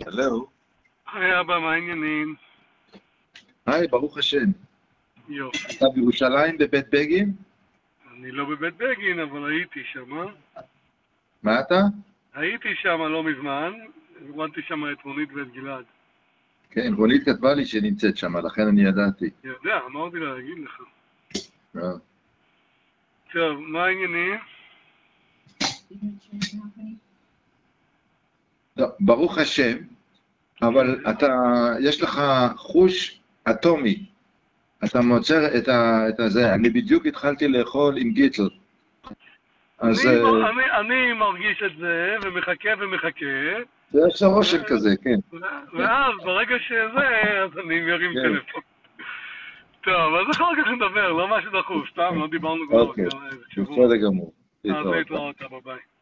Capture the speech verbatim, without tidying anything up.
הלו. היי אבא, מה העניינים? היי, ברוך השם. יופי. אתה בירושלים בבית בגין? אני לא בבית בגין, אבל הייתי שם. מה אתה? הייתי שם לא מזמן, הבנתי שם את רונית ואת גלעד. כן, רונית כתבה לי שנמצאת שם, לכן אני ידעתי. יודע, אמרתי לה להגיד לך. אה. טוב, מה העניינים? לא, ברוך השם, אבל אתה, יש לך חוש אטומי. אתה מוצר את, ה, את הזה. אני בדיוק התחלתי לאכול עם גיטל. אז אני, אה, אני, אני מרגיש את זה, ומחכה ומחכה. זה יש רושם כזה, כן. ואז, ברגע שזה, אז אני מרים כן. טלפון. טוב, אז אחר כך נדבר, לא משהו דחוף, סתם, לא דיברנו כבר אוקיי, כמה- איזה שבוע. בסדר גמור. אז להתראות. להתראות, אבא, ביי.